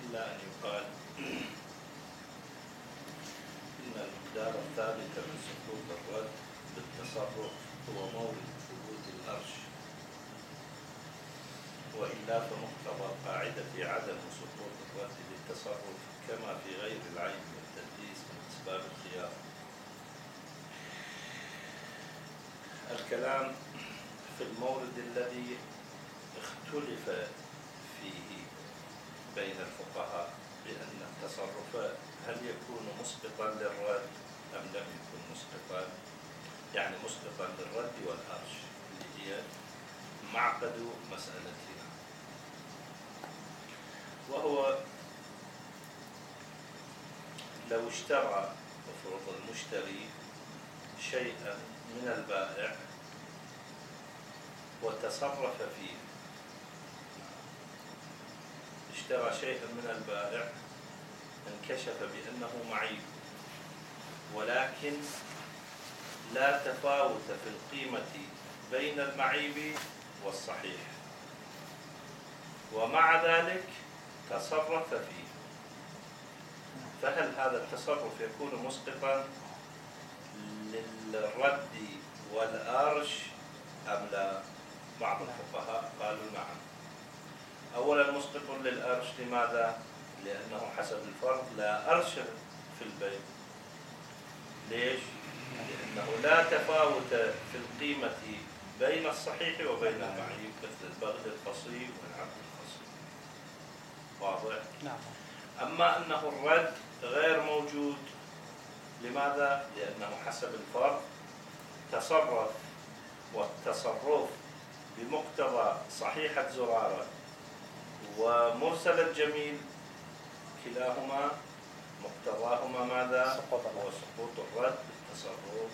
إلا أن يقال إن المقدار الثابت من سقوط الرد بالتصرف هو مورد ثبوت الأرش، وإلا فمقتضى قاعدة عدم سقوط الرد بالتصرف كما في غير العين والتدليس من أسباب الخيار. الكلام في المورد الذي اختلف فيه بين الفقهاء بأن التصرف هل يكون مسقطا للرد أم لم يكن مسقطا، يعني مسقطا للرد والأرش، اللي هي معقد مسألتنا. وهو لو اشترى مفروض المشتري شيئا من البائع وتصرف فيه، اشترى شيئا من البائع انكشف بأنه معيب، ولكن لا تفاوت في القيمة بين المعيب والصحيح، ومع ذلك تصرف فيه، فهل هذا التصرف يكون مسقطا للرد والأرش أم لا؟ بعض الفقهاء قالوا نعم. أولا مسقط للأرش، لماذا؟ لأنه حسب الفرض لا أرش في البيع. ليش؟ لأنه لا تفاوت في القيمة بين الصحيح وبين المعيب، مثل البغل الفصيل والعبد الفصيل. واضح؟ نعم. أما أنه الرد غير موجود، لماذا؟ لأنه حسب الفرض تصرف، والتصرف بمقتضى صحيحة زرارة ومرسل الجميل كلاهما مقتضاهما ماذا؟ هو سقوط الرد بالتصرف.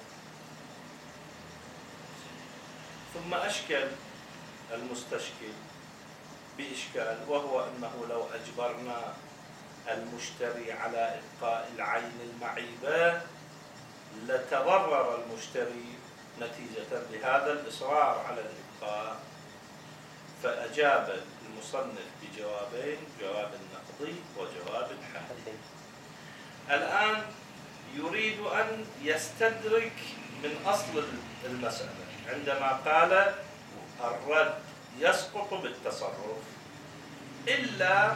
ثم أشكل المستشكل بإشكال، وهو أنه لو أجبرنا المشتري على إبقاء العين المعيبة لتضرر المشتري نتيجة لهذا الإصرار على الإبقاء. فأجاب المصنف بجوابين، جواب نقضي وجواب حدي. الآن يريد أن يستدرك من أصل المسألة عندما قال الرد يسقط بالتصرف، إلا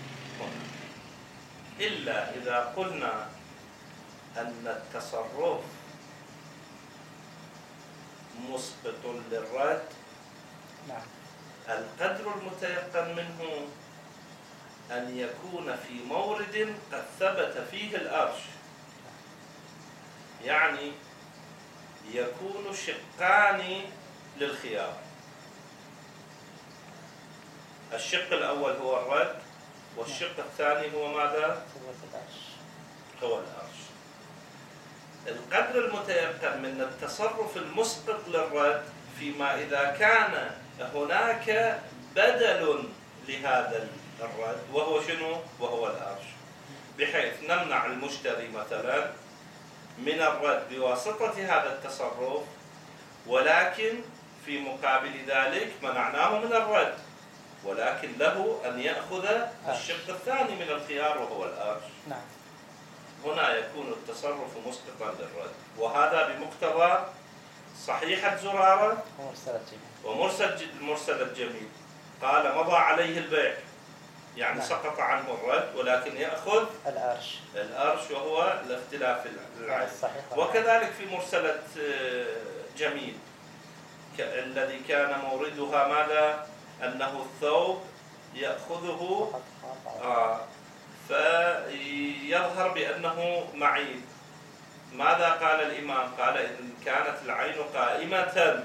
إذا قلنا أن التصرف مسقط للرد. نعم. القدر المتيقن منه أن يكون في مورد قد ثبت فيه الأرش، يعني يكون شقان للخيار. الشق الأول هو الرد، والشق الثاني هو ماذا؟ هو الأرش. القدر المتيقن من التصرف المسقط للرد فيما إذا كان هناك بدل لهذا الرد، وهو شنو؟ وهو الأرش، بحيث نمنع المشتري مثلا من الرد بواسطة هذا التصرف، ولكن في مقابل ذلك منعناه من الرد، ولكن له أن يأخذ الشق الثاني من الخيار وهو الأرش. نعم. هنا يكون التصرف مسقطا للرد، وهذا بمقتضى صحيحة زرارة ومرسل الجميل. قال مضى عليه البيع، يعني نعم. سقط عنه الرد، ولكن يأخذ الأرش وهو الاختلاف العين. وكذلك في مرسلة جميل الذي كان موردها ماذا؟ أنه الثوب يأخذه فيظهر بأنه معيب. ماذا قال الإمام؟ قال إن كانت العين قائمة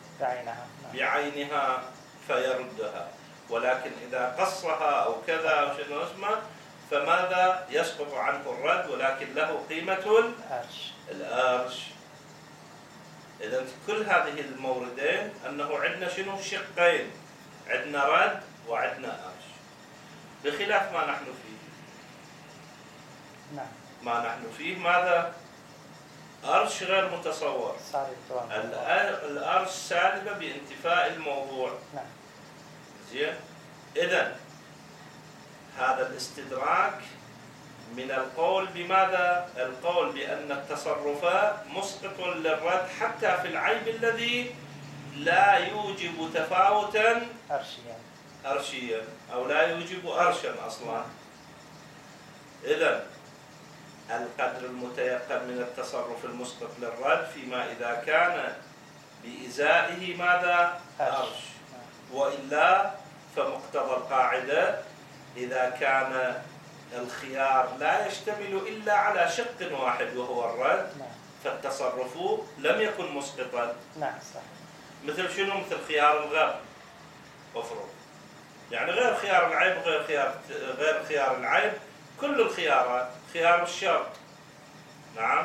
بعينها فيردها، ولكن إذا قصها أو كذا أو شيء اسمه فماذا؟ يسقط عنه الرد، ولكن له قيمة الأرش. إذن كل هذه الموردين أنه عندنا شنو؟ شقين، عندنا رد وعندنا أرش، بخلاف ما نحن فيه. نعم. ما نحن فيه ماذا؟ أرش غير متصور. الأرش سالبة بانتفاء الموضوع. نعم. زين. إذن هذا الاستدراك من القول بماذا؟ القول بأن التصرف مسقط للرد حتى في العيب الذي لا يوجب تفاوتا أرشيا أو لا يوجب أرشا أصلا. إذن القدر المتيقن من التصرف المسقط للرد فيما إذا كان بإزائه ماذا؟ أرش. وإلا فمقتضى القاعدة إذا كان الخيار لا يشتمل إلا على شق واحد وهو الرد فالتصرف لم يكن مسقطا. نعم صح. مثل شنو؟ مثل خيار الغاب أفرض، يعني غير خيار العيب غير خيار العيب كل الخيارات، خيار الشرط نعم،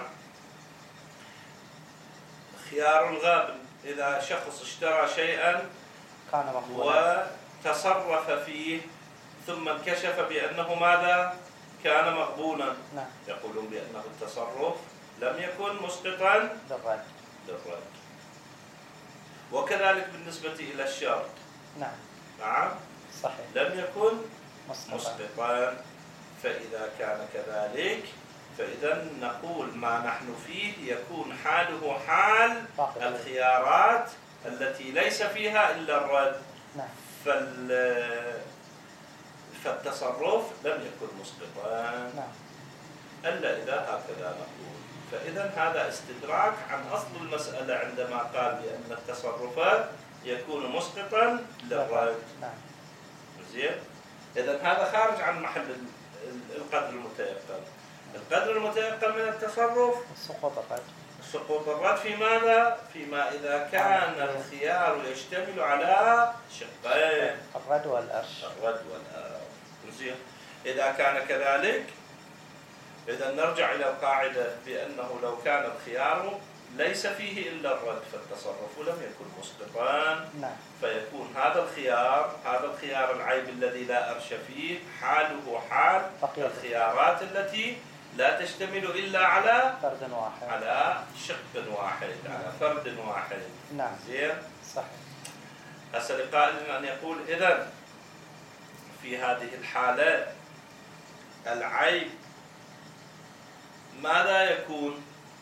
خيار الغاب إذا شخص اشترى شيئا كان مقبولا وتصرف فيه ثم انكشف بأنه ماذا؟ كان مغبونا. نعم. يقولون بأنه التصرف لم يكن مسقطا للرد. وكذلك بالنسبة إلى الشرط. نعم صحيح. لم يكن مسقطا. فإذا كان كذلك فإذا نقول ما نحن فيه يكون حاله حال الخيارات التي ليس فيها إلا الرد. نعم. فالتصرف لم يكن مسقطا. نعم. إلا إذا هكذا نقول. فإذا هذا استدراك عن أصل المسألة عندما قال بأن التصرف يكون مسقطا للرد. نعم. زين. إذا هذا خارج عن محل القدر المتيقن. القدر المتيقن من التصرف سقوط الرد في ماذا؟ فيما إذا كان الخيار يشتمل على شقين الرد والأرش. زين. إذا كان كذلك إذا نرجع إلى القاعدة بأنه لو كان الخيار ليس فيه إلا الرد فالتصرف لم يكن مسقطا. نعم. فيكون هذا الخيار العيب الذي لا أرش فيه حاله حال الخيارات التي لا تشتمل إلا على فرد واحد، على شق واحد. نعم. على فرد واحد. نعم. زين. صحيح. هسه لقائل أن يقول إذن في هذه الحالة العيب ماذا يكون؟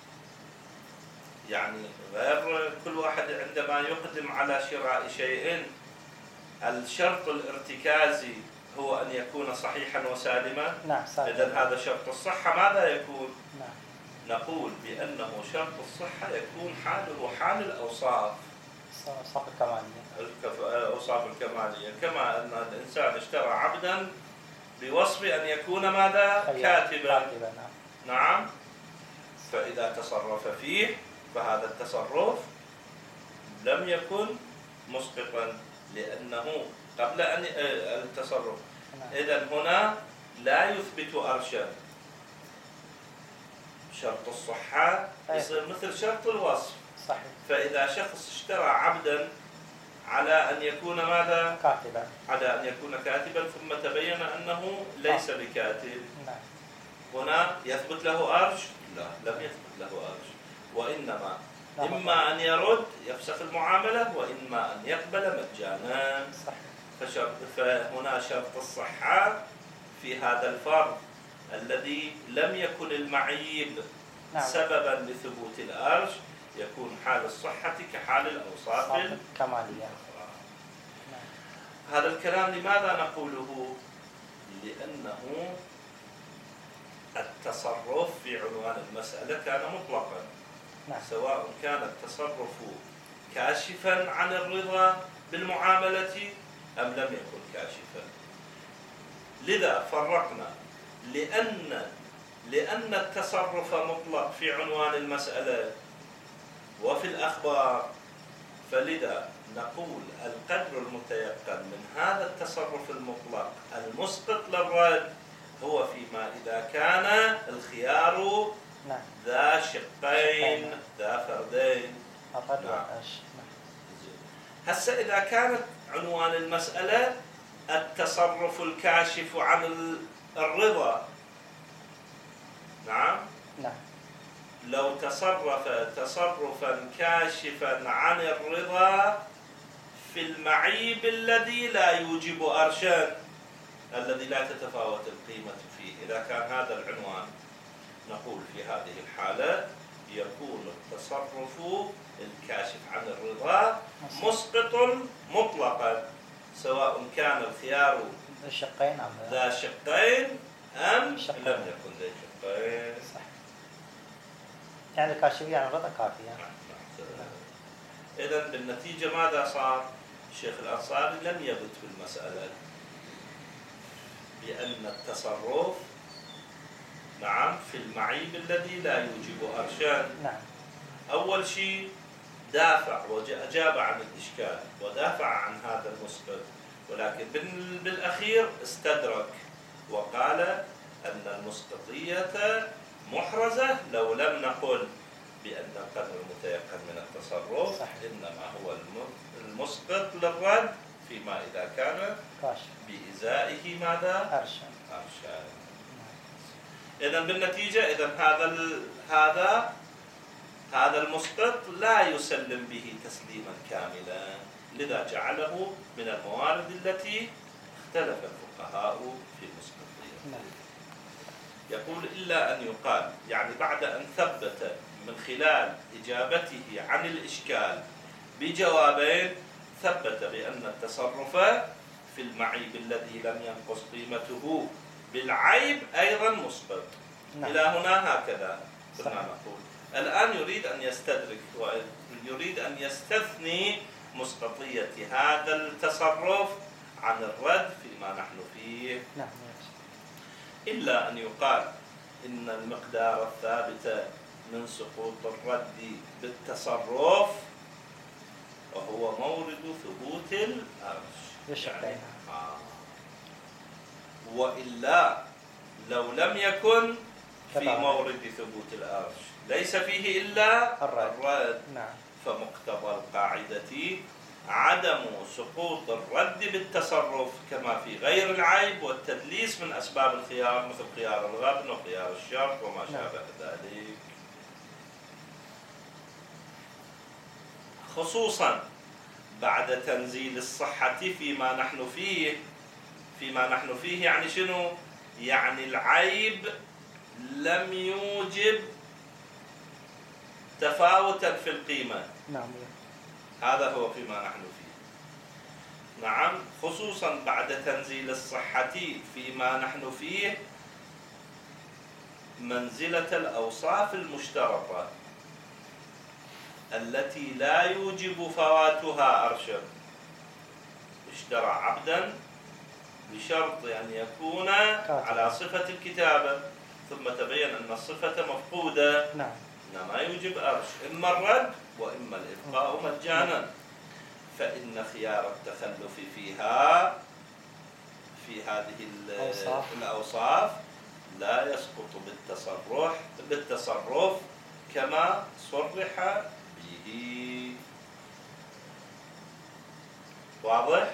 يعني غير كل واحد عندما يقدم على شراء شيء الشرط الارتكازي هو أن يكون صحيحا وسالما. نعم. إذن هذا شرط الصحة ماذا يكون؟ نعم. نقول بأنه شرط الصحة يكون حاله حال الأوصاف الكمالية. الأوصاف الكمالية، كما أن الإنسان اشترى عبدا بوصف أن يكون ماذا؟ كاتبا. نعم. فإذا تصرف فيه فهذا التصرف لم يكن مسقطا لأنه قبل أن التصرف. إذن هنا لا يثبت أرشا. شرط الصحة يصير مثل شرط الوصف. صحيح. فإذا شخص اشترى عبدا على أن يكون ماذا؟ كاتبا. على أن يكون كاتبا ثم تبين أنه ليس بكاتب. نعم. هنا يثبت له أرش؟ لا، لم يثبت له أرش. وإنما إما أن يرد يفسخ المعاملة وإما أن يقبل مجانا. صحيح. فهنا شرط الصحة في هذا الفرض الذي لم يكن المعيب سببا لثبوت الأرش يكون حال الصحة كحال الأوصاف الكمالية. هذا الكلام لماذا نقوله؟ لأنه التصرف في عنوان المسألة كان مطلقا. نعم. سواء كان التصرف كاشفا عن الرضا بالمعاملة أم لم يكن كاشفا. لذا فرقنا لأن التصرف مطلق في عنوان المسألة وفي الأخبار، فلذا نقول القدر المتيقن من هذا التصرف المطلق المسقط للرد هو فيما إذا كان الخيار ذا شقين ذا فردين. هسه إذا كانت عنوان المسألة التصرف الكاشف عن الرضا، نعم، لو تصرف تصرفا كاشفا عن الرضا في المعيب الذي لا يوجب أرشا، الذي لا تتفاوت القيمة فيه، إذا كان هذا العنوان نقول في هذه الحالة يكون التصرف الكاشف عن الرضا مسقط مطلقا، سواء كان الخيار الشقين ذا شقين أم لم يكن ذا شقين. صح. يعني الكاشفية عن الرضا كافية. إذن بالنتيجة ماذا صار؟ الشيخ الأنصاري لم يبت في المسألة بأن التصرف نعم في المعيب الذي لا يوجب أرشان. نعم. أول شيء دافع وأجاب عن الإشكال ودافع عن هذا المسقط، ولكن بالأخير استدرك وقال أن المسقطية محرزة لو لم نقل بأن القدر المتيقن من التصرف صح. إنما هو المسقط للرد فيما إذا كان بإزائه ماذا؟ أرشان. إذن بالنتيجة هذا المسقط لا يسلم به تسليما كاملا، لذا جعله من الموارد التي اختلف الفقهاء في المسقطية. يقول إلا أن يقال، يعني بعد أن ثبت من خلال إجابته عن الإشكال بجوابين، ثبت بأن التصرف في المعيب الذي لم ينقص قيمته بالعيب أيضا مسقط. إلى هنا هكذا كنا نقول. الآن يريد أن يستدرك ويريد أن يستثني مسقطية هذا التصرف عن الرد فيما نحن فيه. إلا أن يقال إن المقدار الثابت من سقوط الرد بالتصرف وهو مورد ثبوت الأرش. يعني وإلا لو لم يكن في مورد ثبوت الأرش ليس فيه إلا الرد. فمقتضى القاعدة عدم سقوط الرد بالتصرف كما في غير العيب والتدليس من أسباب الخيار، مثل خيار الغبن وخيار الشرط وما شابه ذلك، خصوصا بعد تنزيل الصحة فيما نحن فيه. يعني شنو؟ يعني العيب لم يوجب تفاوتا في القيمة. هذا هو فيما نحن فيه. نعم، خصوصا بعد تنزيل الصحة فيما نحن فيه منزلة الأوصاف المشترطة التي لا يوجب فواتها أرشا. اشترى عبدا بشرط أن يكون على صفة الكتابة، ثم تبين أن الصفة مفقودة. إنما يوجب أرش، إما الرد وإما الإبقاء مجانا. فإن خيار التخلف فيها في هذه الأوصاف لا يسقط بالتصرف كما صرح به. واضح؟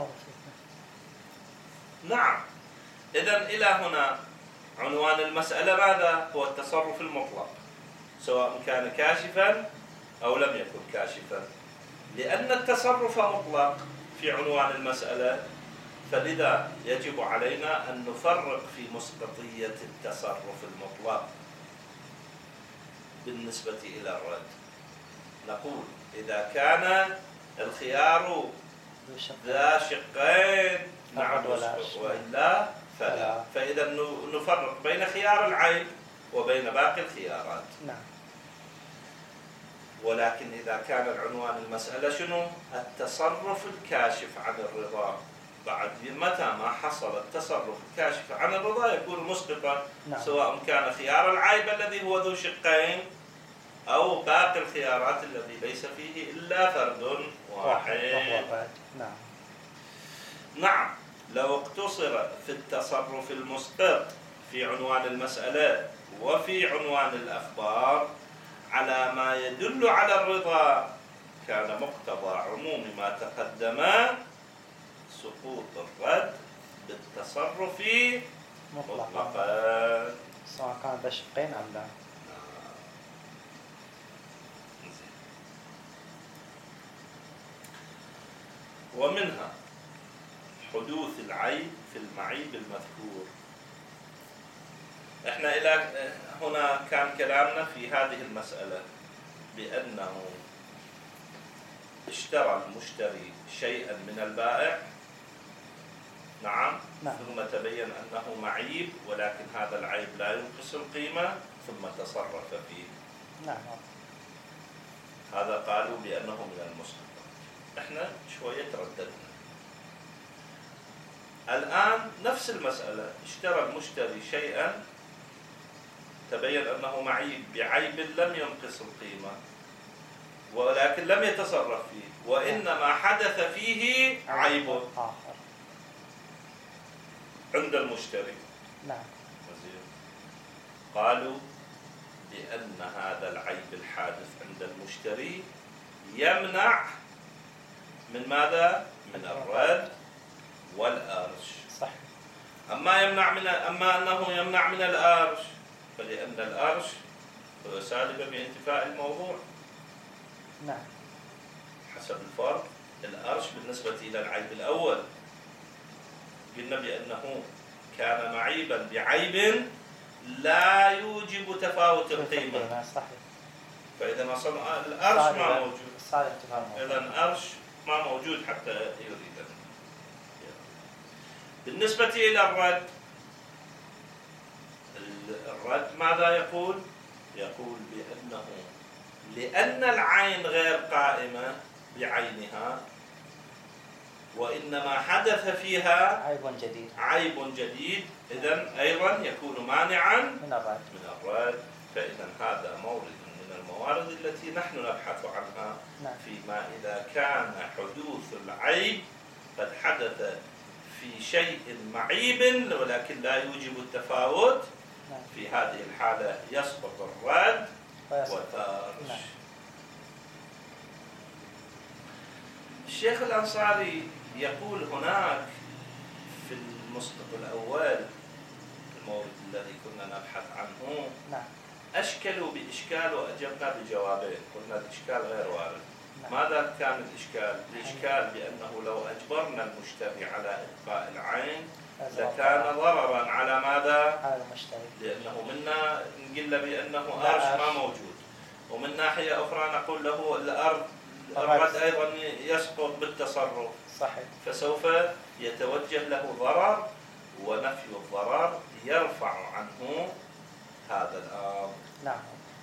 نعم. إذن إلى هنا عنوان المسألة ماذا؟ هو التصرف المطلق، سواء كان كاشفا أو لم يكن كاشفا. لأن التصرف مطلق في عنوان المسألة، فلذا يجب علينا أن نفرق في مسقطية التصرف المطلق بالنسبة إلى الرد. نقول إذا كان الخيار ذا شقين نعم وإلا فلا. فإذا نفرق بين خيار العيب وبين باقي الخيارات. ولكن إذا كان العنوان المسألة شنو؟ التصرف الكاشف عن الرضا، بعد متى ما حصل التصرف الكاشف عن الرضا يكون مسقطا. سواء كان خيار العيب الذي هو ذو شقين أو باقي الخيارات الذي ليس فيه إلا فرد واحد. نعم. لو اقتصر في التصرف المسقط في عنوان المسألة وفي عنوان الأخبار على ما يدل على الرضا، كان مقتضى عموم ما تقدم سقوط الرد بالتصرف مطلقا، سواء كان ذا شقين أم لا. ومنها حدوث العيب في المعيب المذكور. احنا إلى هنا كان كلامنا في هذه المسألة بأنه اشترى المشتري شيئا من البائع، نعم، ثم تبين أنه معيب ولكن هذا العيب لا ينقص القيمة ثم تصرف فيه. نعم. هذا قالوا بأنه من المسقطات. احنا شوية ترددنا. الآن نفس المسألة، اشترى المشتري شيئا تبين أنه معيب بعيب لم ينقص القيمة ولكن لم يتصرف فيه، وإنما حدث فيه عيب آخر عند المشتري. نعم. قالوا بأن هذا العيب الحادث عند المشتري يمنع من ماذا؟ من الرد والأرش. صحيح. أما أنه يمنع من الأرش فلأن الأرش هو سالب بانتفاء الموضوع. نعم. حسب الفرق الأرش بالنسبة إلى العيب الأول قلنا بأنه كان معيبا بعيب لا يوجب تفاوت القيمة. صحيح. فإذا ما صنع الأرش ما موجود، إذا الأرش ما موجود حتى يريد. بالنسبة إلى الرد ماذا يقول؟ يقول بأنه لأن العين غير قائمة بعينها وإنما حدث فيها عيب جديد إذن أيضا يكون مانعا من الرد. فإذا هذا مورد من الموارد التي نحن نبحث عنها فيما إذا كان حدوث العيب قد حدث في شيء معيب ولكن لا يوجب التفاوت. في هذه الحالة يسقط الرد والأرش. الشيخ الأنصاري يقول هناك في المسقط الأول المورد الذي كنا نبحث عنه أشكلوا بإشكال وأجبنا بجوابين. قلنا الإشكال غير وارد. ماذا كان الإشكال؟ الإشكال بأنه لو أجبرنا المشتري على إبقاء العين لكان ضررا على ماذا؟ على المشتري. لأنه منا نقول بأنه أرش ما موجود، ومن ناحية أخرى نقول له الرد أيضا يسقط بالتصرف. صحيح. فسوف يتوجه له ضرر، ونفي الضرر يرفع عنه هذا الأمر. نعم.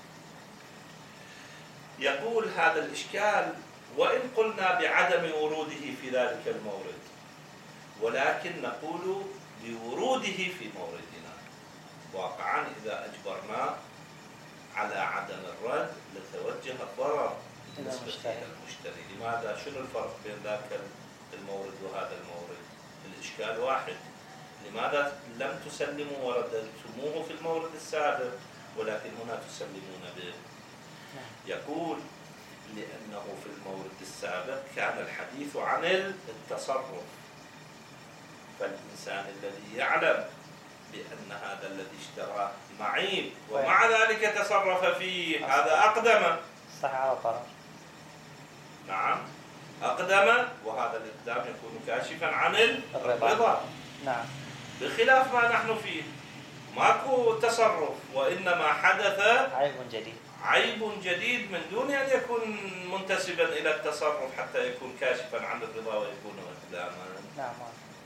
يقول هذا الإشكال وإن قلنا بعدم وروده في ذلك المورد، ولكن نقول بوروده في موردنا. واقعا إذا أجبرنا على عدم الرد لتوجه الضرر بالنسبة إلى المشتري. لماذا؟ شنو الفرق بين ذاك المورد وهذا المورد؟ الإشكال واحد. لماذا لم تسلموا ورددتموه في المورد السابق ولكن هنا تسلمون به؟ يقول لأنه في المورد السابق كان الحديث عن التصرف، فالإنسان الذي يعلم بأن هذا الذي اشتراه معيب ومع ذلك تصرف فيه هذا أقدم. صح، على ضرر. نعم، أقدم، وهذا الإقدام يكون كاشفا عن الرضا. نعم. بخلاف ما نحن فيه ماكو تصرف وإنما حدث عيب جديد من دون أن يكون منتسبا إلى التصرف حتى يكون كاشفا عن الرضا ويكون إقداما. نعم.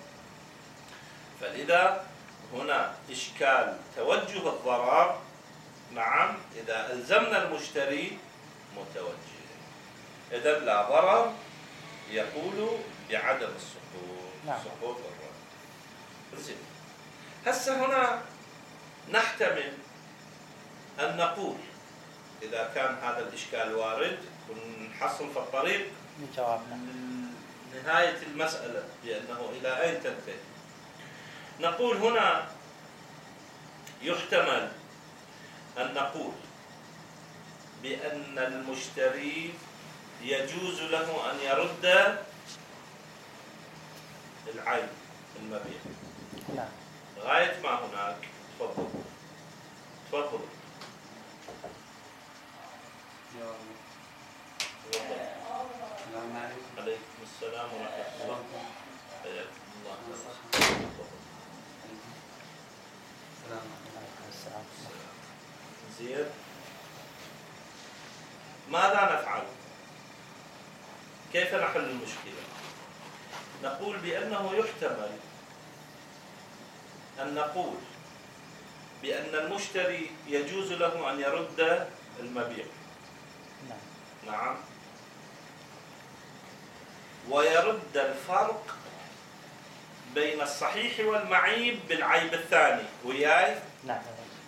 فلذا هنا إشكال توجه الضرر. نعم، إذا ألزمنا المشتري متوجه إذا لا ضرر، يقول بعدم السقوط. نعم. سقوط الرد. زين. هسه هنا نحتمل أن نقول إذا كان هذا الإشكال وارد ونحصل في الطريق من جوابنا نهاية المسألة بأنه إلى أين تنتهي. نقول هنا يحتمل أن نقول بأن المشتري يجوز له أن يرد العين المبيع. نعم. غاية ما هناك. تفضل. تفضل. عليكم السلام ورحمة الله. حياكم الله. السلام. زين، ماذا نفعل؟ كيف نحل المشكلة؟ نقول بأنه يحتمل أن نقول بأن المشتري يجوز له أن يرد المبيع. نعم. ويرد الفرق بين الصحيح والمعيب بالعيب الثاني وياي. نعم.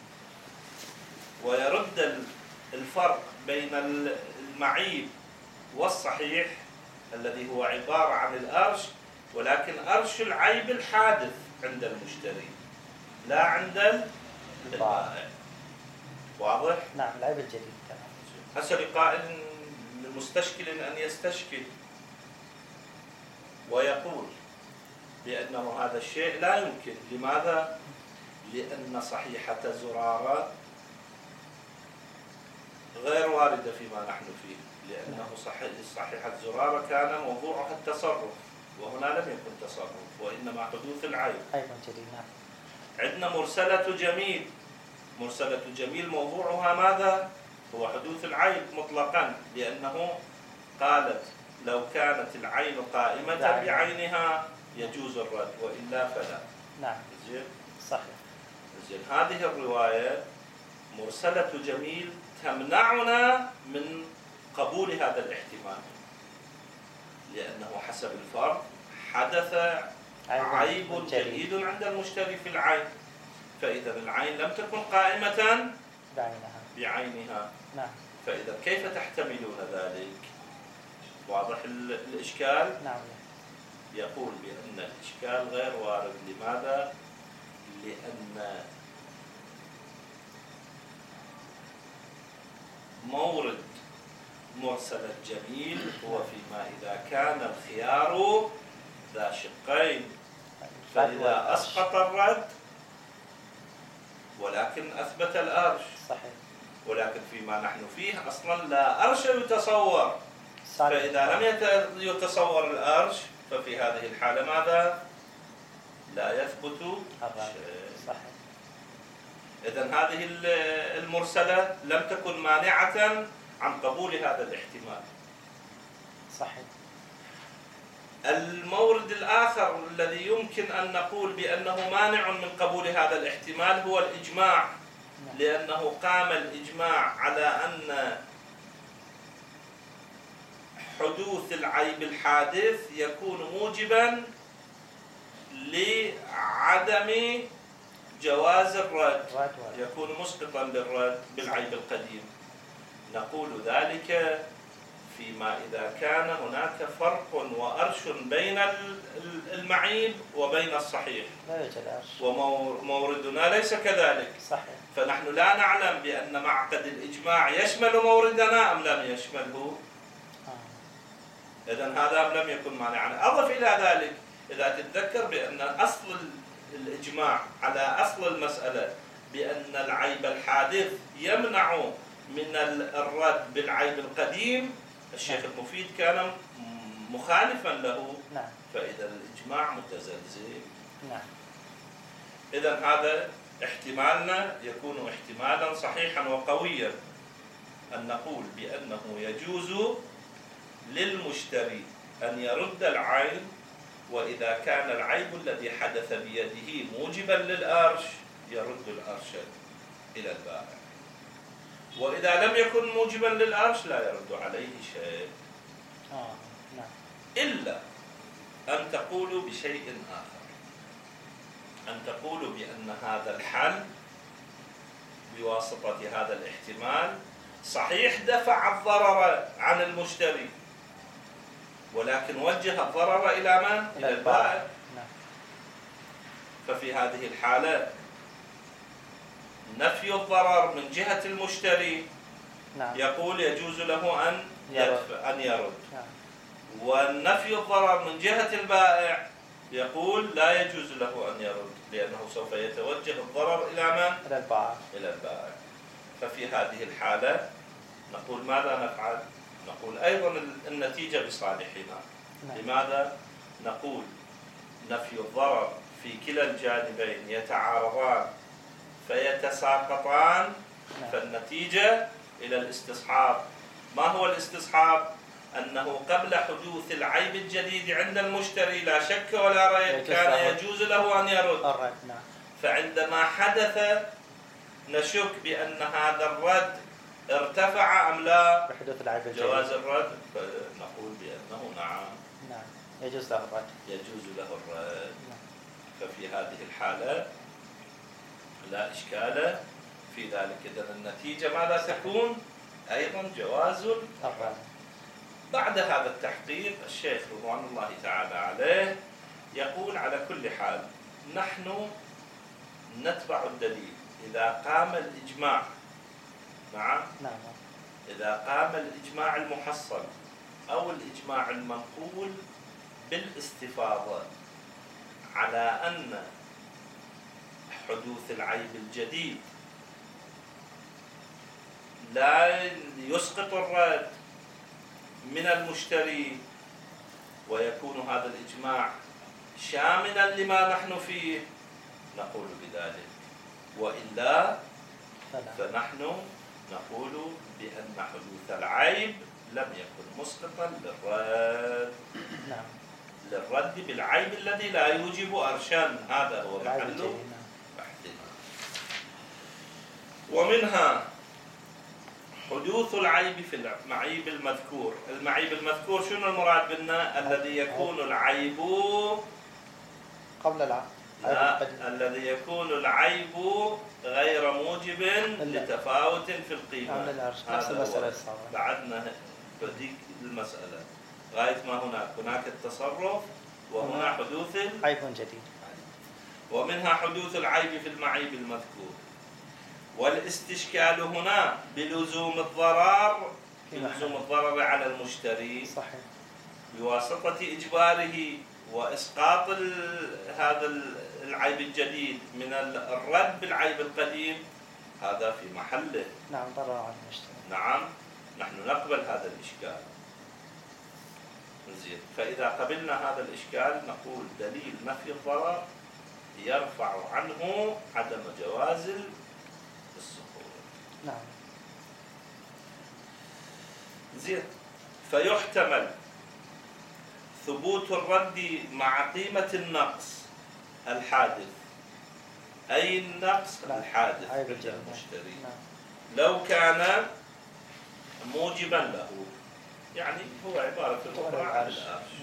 ويرد الفرق بين المعيب والصحيح الذي هو عبارة عن الأرش، ولكن أرش العيب الحادث عند المشتري لا عند البائع. واضح؟ نعم، العيب الجديد. هسه لقائل لمستشكل أن يستشكل ويقول بأنه هذا الشيء لا يمكن. لماذا؟ لأن صحيحة زرارة غير واردة فيما نحن فيه، لأنه صحيحة زرارة كان موضوعها التصرف، وهنا لم يكن تصرف وإنما حدوث العيب. عندنا مرسلة جميل. مرسلة جميل موضوعها ماذا؟ هو حدوث العيب مطلقا، لأنه قالت لو كانت العين قائمة بعينها يجوز الرد وإلا فلا. نعم. زين؟ صحيح. زين، هذه الرواية مرسلة جميل تمنعنا من قبول هذا الاحتمال، لأنه حسب الفرق حدث عيب جديد عند المشتري في العين، فإذا العين لم تكن قائمة بعينها. نعم. فإذا كيف تحتملون ذلك؟ واضح الإشكال؟ نعم. يقول بأن الإشكال غير وارد. لماذا؟ لأن مورد مرسل الجميل هو فيما إذا كان الخيار ذا شقين، فإذا أسقط الرد ولكن أثبت الأرش. صحيح. ولكن فيما نحن فيه أصلا لا أرش يتصور، فإذا لم يتصور الأرش ففي هذه الحالة ماذا؟ لا يثبت شيء. صحيح. إذن هذه المرسلة لم تكن مانعة عن قبول هذا الاحتمال. صحيح. المورد الآخر الذي يمكن أن نقول بأنه مانع من قبول هذا الاحتمال هو الإجماع، لأنه قام الإجماع على أن حدوث العيب الحادث يكون موجبا لعدم جواز الرد، يكون مسقطا للرد بالعيب القديم. نقول ذلك فيما إذا كان هناك فرق وأرش بين المعيب وبين الصحيح، لا يوجد أرش، وموردنا ليس كذلك. صحيح. فنحن لا نعلم بأن معقد الإجماع يشمل موردنا أم لم يشمله. إذن هذا لم يكن مانعا. أضف إلى ذلك إذا تتذكر بأن أصل الإجماع على أصل المسألة بأن العيب الحادث يمنع من الرد بالعيب القديم، الشيخ المفيد كان مخالفا له. نعم. فإذا الإجماع متزلزل. نعم. إذن هذا احتمالنا يكون احتمالا صحيحا وقويا، أن نقول بأنه يجوز للمشتري أن يرد العين، وإذا كان العيب الذي حدث بيده موجبا للأرش يرد الأرش إلى البائع، وإذا لم يكن موجبا للأرش لا يرد عليه شيء. نعم. إلا أن تقولوا بشيء آخر، أن تقولوا بأن هذا الحل بواسطة هذا الاحتمال صحيح دفع الضرر عن المشتري، ولكن وجه الضرر إلى من؟ إلى البائع. ففي هذه الحالة نفي الضرر من جهة المشتري يقول يجوز له أن يرد، والنفي الضرر من جهة البائع يقول لا يجوز له أن يرد، لأنه سوف يتوجه الضرر إلى من؟ إلى البائع. ففي هذه الحالة نقول ماذا نفعل؟ نقول أيضا النتيجة بصالحنا. لماذا؟ نقول نفي الضرر في كلا الجانبين يتعارضان فيتساقطان، فالنتيجة إلى الاستصحاب. ما هو الاستصحاب؟ أنه قبل حدوث العيب الجديد عند المشتري لا شك ولا ريب كان يجوز له أن يرد. فعندما حدث نشك بأن هذا الرد ارتفع أم لا بحدوث العيب الجديد جواز الرد، فنقول بأنه نعم يجوز له الرد. ففي هذه الحالة لا إشكال في ذلك. إذن النتيجة ماذا تكون؟ أيضا جواز الرد. بعد هذا التحقيق الشيخ رضوان الله تعالى عليه يقول على كل حال نحن نتبع الدليل إذا قام الإجماع. نعم. إذا قام الإجماع المحصل أو الإجماع المنقول بالاستفاضة على أن حدوث العيب الجديد لا يسقط الرد من المشتري، ويكون هذا الإجماع شاملا لما نحن فيه، نقول بذلك. وإلا فنحن نقول بأن حدوث العيب لم يكن مسقطا للرد بالعيب الذي لا يوجب أرشا. هذا هو محل بحثنا. ومنها حدوث العيب في المعيب المذكور. المعيب المذكور شنو المراد بنا؟ الذي يكون العيب قبل العيب. لا، الذي يكون العيب غير موجب لتفاوت في القيمة. نفس المسألة بعدنا بديك المسألة غاية ما هناك التصرف وهنا حدوث عيب جديد. ومنها حدوث العيب في المعيب المذكور. والاستشكال هنا بلزوم الضرر على المشتري صحيح بواسطة إجباره وإسقاط هذا العيب الجديد من الرد بالعيب القديم. هذا في محله. نعم ضرر على المشتري. نعم نحن نقبل هذا الإشكال. زين. فإذا قبلنا هذا الإشكال نقول دليل نفي الضرر يرفع عنه عدم جواز السقوط. نعم. زين. فيحتمل ثبوت الرد مع قيمة النقص الحادث. أي النقص الحادث عند المشتري لو كان موجبا له، يعني هو عبارة أخرى عن الأرش.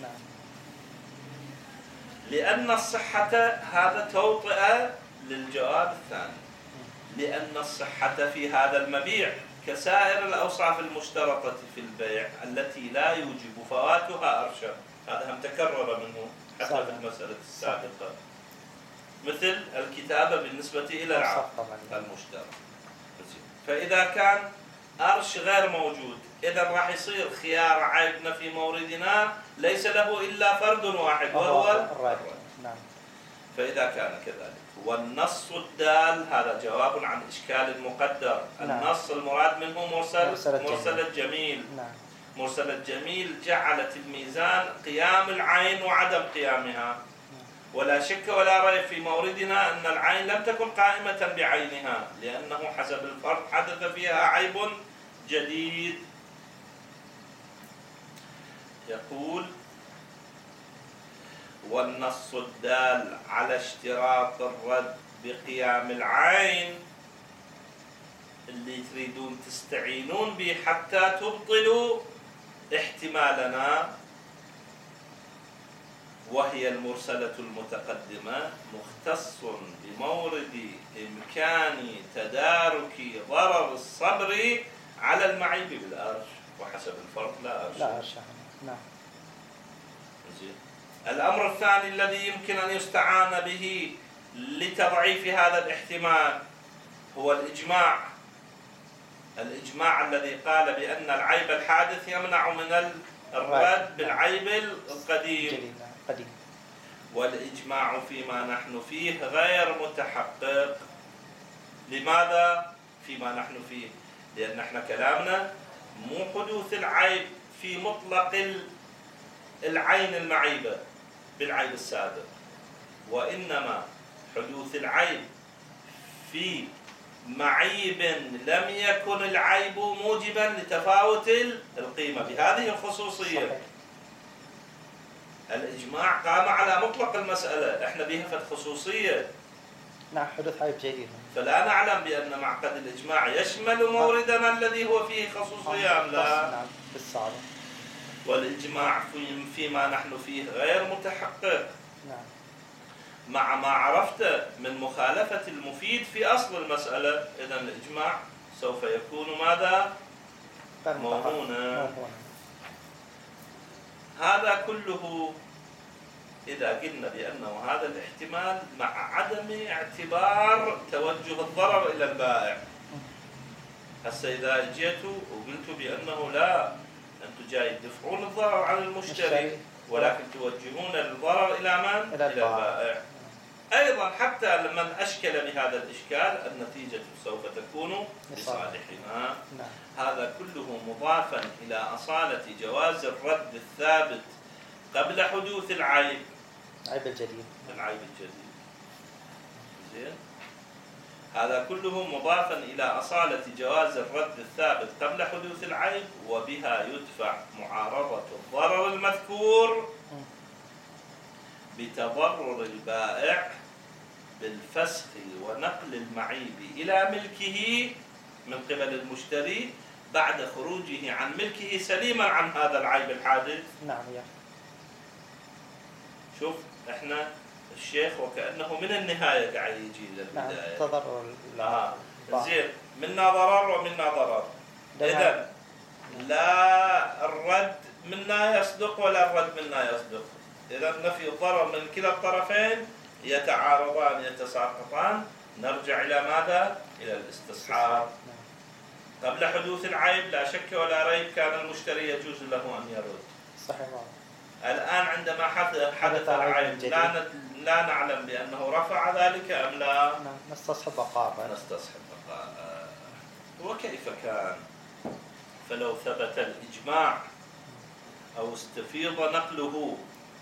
لأن الصحة هذا توطئة للجواب الثاني، لأن الصحة في هذا المبيع كسائر الأوصاف المشترطة في البيع التي لا يوجب فواتها أرشا. هذا هم تكرر منه حتى في المسألة السابقة، مثل الكتابة بالنسبة إلى العقد المشترك. فإذا كان أرش غير موجود إذا راح يصير خيار عيبنا في موردنا ليس له إلا فرد واحد وهو الرد. نعم. فإذا كان كذلك والنص الدال هذا جواب عن إشكال مقدر. النص المراد منه مرسل الجميل. نعم. مرسل الجميل جعلت الميزان قيام العين وعدم قيامها. ولا شك ولا ريب في موردنا أن العين لم تكن قائمة بعينها لأنه حسب الفرض حدث فيها عيب جديد. يقول والنص الدال على اشتراط الرد بقيام العين اللي تريدون تستعينون به حتى تبطلوا احتمالنا، وهي المرسلة المتقدمة مختص بمورد إمكان تدارك ضرر الصبر على المعيب بالأرش، وحسب الفرض لا أرش. نعم. الأمر الثاني الذي يمكن أن يستعان به لتضعيف هذا الاحتمال هو الإجماع الذي قال بأن العيب الحادث يمنع من الرد بالعيب القديم. والإجماع فيما نحن فيه غير متحقق. لماذا فيما نحن فيه؟ لأن احنا كلامنا مو حدوث العيب في مطلق العين المعيبة بالعيب السابق، وإنما حدوث العيب في معيب لم يكن العيب موجبا لتفاوت القيمة بهذه الخصوصية. صحيح. الإجماع قام على مطلق المسألة، احنا بها في الخصوصية. نعم، حدوث عيب جديد. فلا نعلم بأن معقد الإجماع يشمل موردنا الذي هو فيه خصوصية أم لا. نعم بالصعب. والإجماع فيما نحن فيه غير متحقق نعم. مع ما عرفت من مخالفة المفيد في أصل المسألة. إذن الإجماع سوف يكون ماذا؟ موهونا. هذا كله إذا قلنا بأنه هذا الاحتمال مع عدم اعتبار توجه الضرر إلى البائع. هسه إذا جيتوا وقلتوا بأنه لا، أنتم جاي تدفعون الضرر على المشتري ولكن توجهون الضرر إلى من؟ إلى البائع. أيضا حتى لمن أشكل بهذا الإشكال النتيجة سوف تكون لصالحنا. هذا كله مضافا إلى أصالة جواز الرد الثابت قبل حدوث العيب. العيب الجديد. زين. هذا كله مضافا إلى أصالة جواز الرد الثابت قبل حدوث العيب، وبها يدفع معارضة الضرر المذكور بتضرر البائع بالفسخ ونقل المعيب إلى ملكه من قبل المشتري بعد خروجه عن ملكه سليما عن هذا العيب الحادث. نعم يا. شوف احنا الشيخ وكأنه من النهاية قاعد يجي للبداية. نعم. تضرر. زين، منا ضرر ومنا ضرر. إذن لا الرد منا يصدق ولا الرد منا يصدق. إذا نفي الضرر من كلا الطرفين يتعارضان يتساقطان. نرجع إلى ماذا؟ إلى الاستصحاب. قبل حدوث العيب لا شك ولا ريب كان المشتري يجوز له أن يرد. صحيح. الآن عندما حدث العيب لا نعلم بأنه رفع ذلك أم لا. نستصحب بقاء. وكيف كان؟ فلو ثبت الإجماع أو استفيض نقله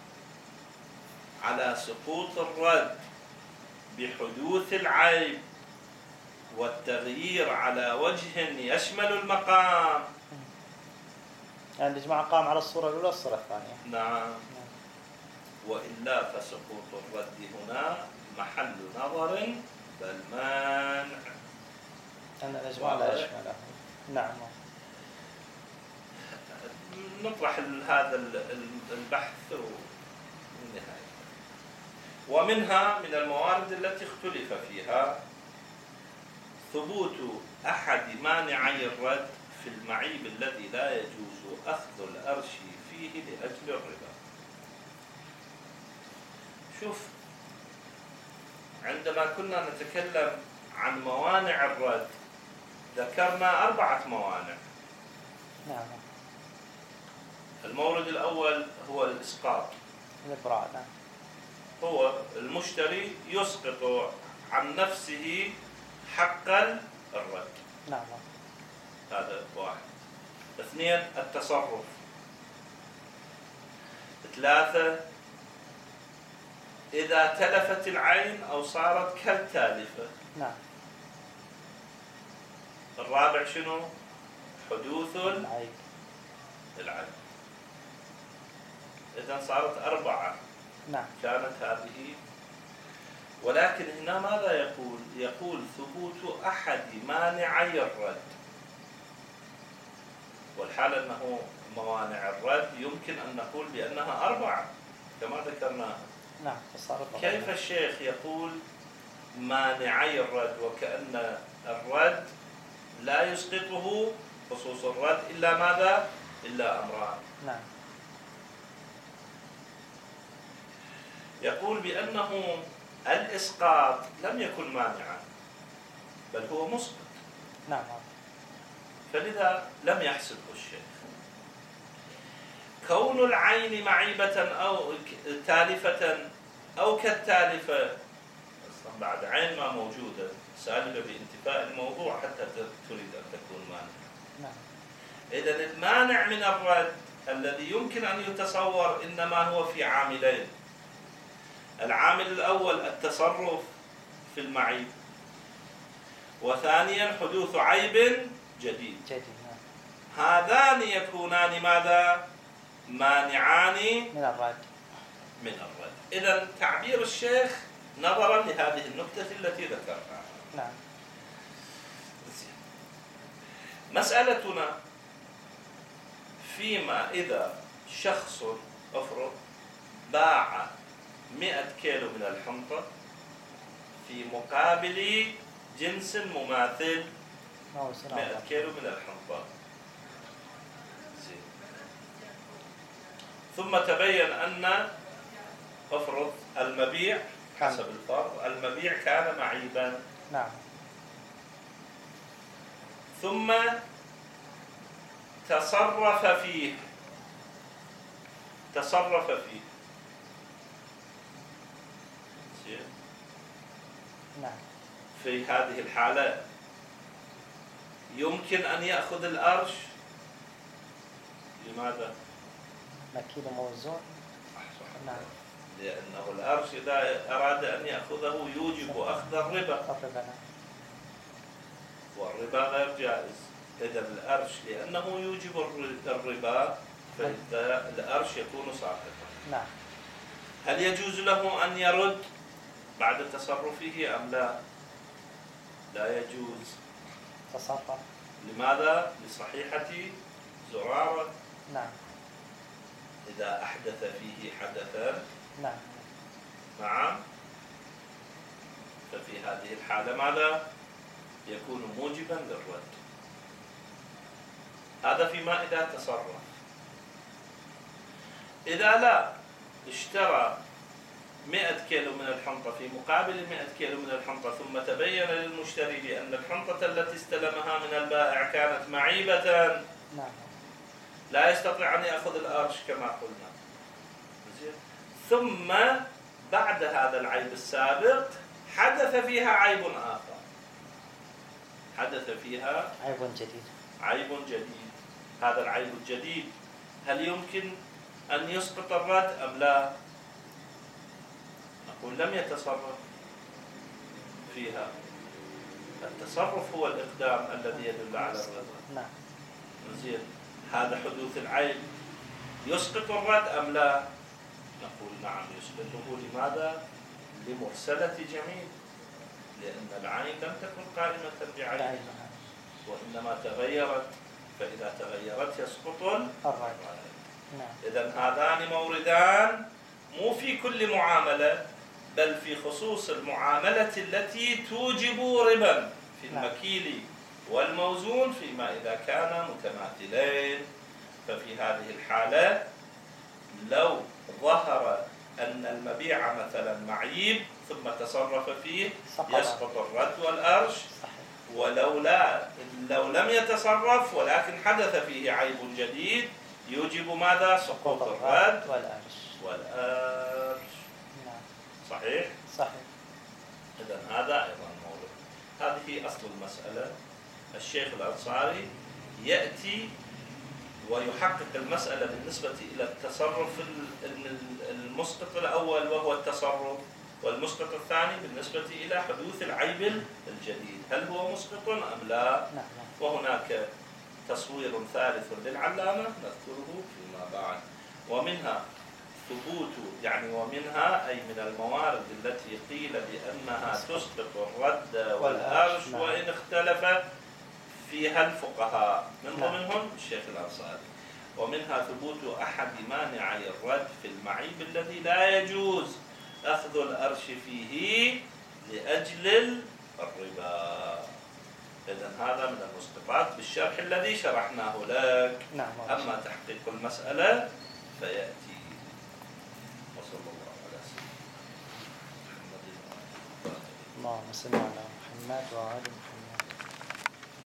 على سقوط الرد بحدوث العيب والتغيير على وجه يشمل المقام. يعني الإجماع قام على الصورة الأولى والصورة الثانية. نعم. وإلا فسقوط الرد هنا محل نظر بل مانع. أن الإجماع لا يشمله. نعم. نطرح هذا البحث والنهاية. ومنها من الموارد التي اختلف فيها ثبوت أحد مانعي الرد في المعيب الذي لا يجوز أخذ الأرش فيه لأجل الربا. شوف، عندما كنا نتكلم عن موانع الرد ذكرنا 4 موانع. نعم. المورد الأول هو الإسقاط. الإبراء. نعم. هو المشتري يسقط عن نفسه حق الرد. نعم. هذا 1. 2 التصرف. 3 إذا تلفت العين أو صارت كالتالفة. نعم. 4 شنو؟ حدوث العين. إذن صارت 4. نعم. كانت هذه. ولكن هنا ماذا يقول؟ يقول ثبوت أحد مانعي الرد. والحال أنه موانع الرد يمكن أن نقول بأنها 4 كما ذكرناها. نعم. كيف الشيخ يقول مانعي الرد وكأن الرد لا يسقطه خصوص الرد إلا ماذا؟ إلا أمران. نعم. يقول بأنه الإسقاط لم يكن مانعا بل هو مسقط. نعم. فلذا لم يحسبه الشيخ. كون العين معيبة أو تالفة أو كالتالفة أصلا بعد عين ما موجودة سالبة بانتفاء الموضوع حتى تريد أن تكون مانعة. نعم. إذن المانع من الرد الذي يمكن أن يتصور إنما هو في عاملين. العامل الأول التصرف في المعيب وثانيا حدوث عيب جديد. هذان يكونان ماذا؟ مانعان من الرد. إذن تعبير الشيخ نظرا لهذه النكتة التي ذكرناها. نعم. مسألتنا فيما إذا شخص أفرض باع 100 كيلو من الحنطة في مقابل جنس مماثل 100 كيلو من الحنطة، ثم تبين أن أفرض المبيع حسب الفرض المبيع كان معيبا. نعم. ثم تصرف فيه نعم. في هذه الحالة يمكن أن يأخذ الأرش. لماذا؟ مكيل موزون. نعم. لأنه الأرش إذا أراد أن يأخذه يوجب أخذ الربا، والربا غير جائز. إذا الأرش لأنه يوجب الربا فالأرش يكون ساقطا. نعم. هل يجوز له أن يرد بعد تصرفه أم لا؟ لا يجوز. تصرف. لماذا؟ لصحيحة زرارة. نعم. إذا أحدث فيه حدثا. نعم. نعم. ففي هذه الحالة ماذا؟ يكون موجبا للرد. هذا فيما إذا تصرف. إذا لا اشترى 100 كيلو من الحنطة في مقابل 100 كيلو من الحنطة، ثم تبين للمشتري بأن الحنطة التي استلمها من البائع كانت معيبة. نعم. لا يستطيع أن يأخذ الأرش كما قلنا. ثم بعد هذا العيب السابق حدث فيها عيب آخر. حدث فيها عيب جديد. هذا العيب الجديد هل يمكن أن يسقط الرد أم لا؟ نقول لم يتصرف فيها. التصرف هو الإقدام الذي يدل على الرد. نعم. زين. هذا حدوث العيب يسقط الرد أم لا؟ نقول نعم يسقطه. لماذا؟ لمرسلة جميل، لأن العين لم تكن قائمة بعين وإنما تغيرت، فإذا تغيرت يسقط الرد. إذن هذان موردان مو في كل معاملة، بل في خصوص المعاملة التي توجب ربا في المكيل والموزون فيما إذا كان متماثلين. ففي هذه الحالة لو ظهر أن المبيع مثلا معيب ثم تصرف فيه يسقط الرد والأرش. لو لم يتصرف ولكن حدث فيه عيب جديد يوجب ماذا؟ سقوط الرد والأرش. صحيح؟ إذن هذا أيضا موضوع. هذه أصل المسألة. الشيخ الأنصاري يأتي ويحقق المسألة بالنسبة إلى التصرف المسقط الأول وهو التصرف، والمسقط الثاني بالنسبة إلى حدوث العيب الجديد هل هو مسقط أم لا. وهناك تصوير ثالث للعلامة نذكره فيما بعد. ومنها ثبوت ومنها أي من الموارد التي قيل بأنها تسقط الرد والأرش وإن اختلف فيها الفقهاء من ضمنهم الشيخ الأنصاري. ومنها ثبوت أحد مانعي الرد في المعيب الذي لا يجوز أخذ الأرش فيه لأجل الربا. إذن هذا من المسقطات بالشرح الذي شرحناه لك. أما تحقيق المسألة فيأتي. وصلى الله على سيدنا محمد. اللهم صل على محمد وعلى محمد.